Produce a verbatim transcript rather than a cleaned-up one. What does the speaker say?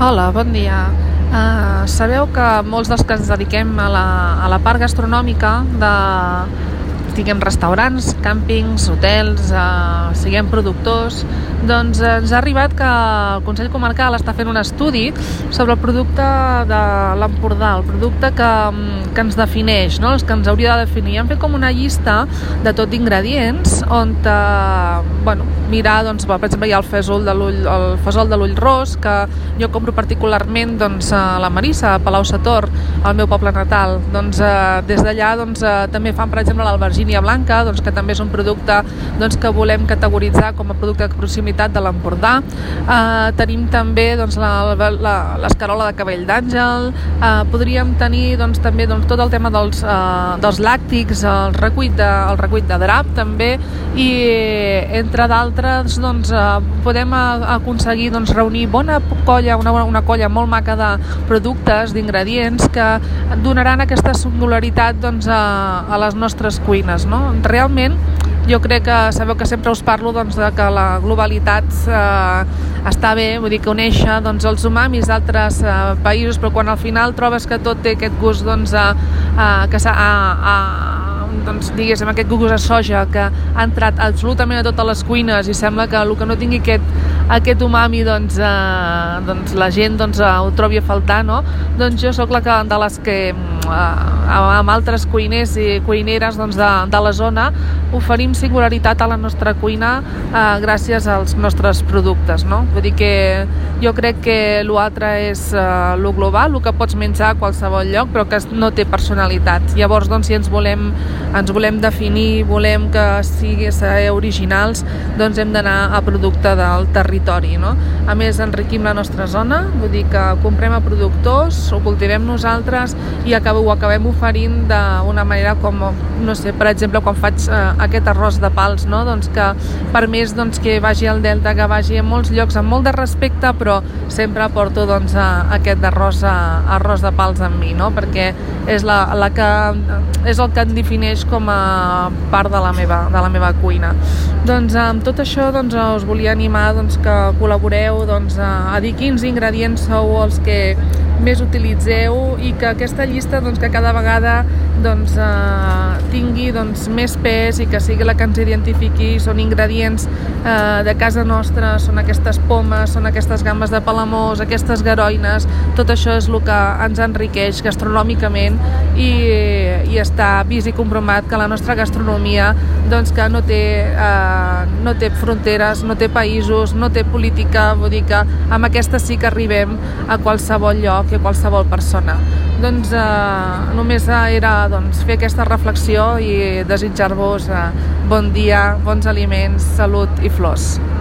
Hola, bon dia. Uh, sabeu que molts dels que ens dediquem a la, a la part gastronòmica de, diguem, restaurants, càmpings, hotels, uh, siguem productors, doncs uh, ens ha arribat que el Consell Comarcal està fent un estudi sobre el producte de l'Empordà, el producte que, que ens defineix, no? Els que ens hauria de definir. Hem fet com una llista de tot d'ingredients on, uh, bueno, mirar, doncs, per exemple, hi ha el fesol de l'ull, el fesol de l'ull ros, que jo compro particularment, doncs, a la Marissa, a Palau-sator, al meu poble natal. Doncs, eh, des d'allà, doncs, eh, també fan, per exemple, l'albergínia blanca, doncs, que també és un producte, doncs, que volem categoritzar com a producte de proximitat de l'Empordà. Eh, tenim també, doncs, la, la, l'escarola de cabell d'àngel. Eh, podríem tenir, doncs, també, doncs, tot el tema dels, eh, dels làctics, el recuit de, el recuit de drap, també, i entre d'altres, doncs, eh, podem aconseguir, doncs, reunir bona colla, una, una colla molt maca de productes, d'ingredients que donaran aquesta singularitat, doncs, a, a les nostres cuines, no? Realment, jo crec que sabeu que sempre us parlo, doncs, de que la globalitat eh, està bé, vull dir que uneixa, doncs, els umamis d'altres eh, països, però quan al final trobes que tot té aquest gust, doncs, a, a, que s'ha a, a, doncs, diguéssim, aquest gust a soja que ha entrat absolutament a totes les cuines i sembla que el que no tingui aquest, aquest umami, doncs, eh, doncs la gent, doncs, eh, ho trobi a faltar, no? Doncs jo sóc la que, de les que eh, amb altres cuiners i cuineres, doncs, de, de la zona oferim singularitat a la nostra cuina eh, gràcies als nostres productes, no? Vull dir que jo crec que l'altre és eh, lo global, el que pots menjar a qualsevol lloc, però que no té personalitat. Llavors, doncs, si ens volem ens volem definir, volem que sigui ser originals, doncs hem d'anar a producte del territori, no? A més, enriquim la nostra zona, vull dir que comprem a productors, ho cultivem nosaltres i acabo, ho acabem oferint d'una manera com, no sé, per exemple, quan faig eh, aquest arròs de pals, no? Doncs que per més, doncs, que vagi al Delta, que vagi a molts llocs amb molt de respecte, però sempre porto, doncs, a, aquest arròs, a, arròs de pals amb mi, no? Perquè és, la, la que, és el que em defineix com a part de la meva, de la meva cuina. Doncs amb tot això, doncs, us volia animar, doncs, que col·laboreu, doncs, a, a dir quins ingredients sou els que més utilitzeu i que aquesta llista, doncs, que cada vegada, doncs, eh, tingui, doncs, més pes i que sigui la que ens identifiqui. Són ingredients eh, de casa nostra, són aquestes pomes, són aquestes gambes de palamós, aquestes garoines, tot això és el que ens enriqueix gastronòmicament i, i està vist i comprovat que la nostra gastronomia, doncs, que no té, eh, no té fronteres, no té països, no té política, vull dir que amb aquesta sí que arribem a qualsevol lloc i a qualsevol persona. Doncs eh, només era, doncs, fer aquesta reflexió i desitjar-vos eh, bon dia, bons aliments, salut i flors.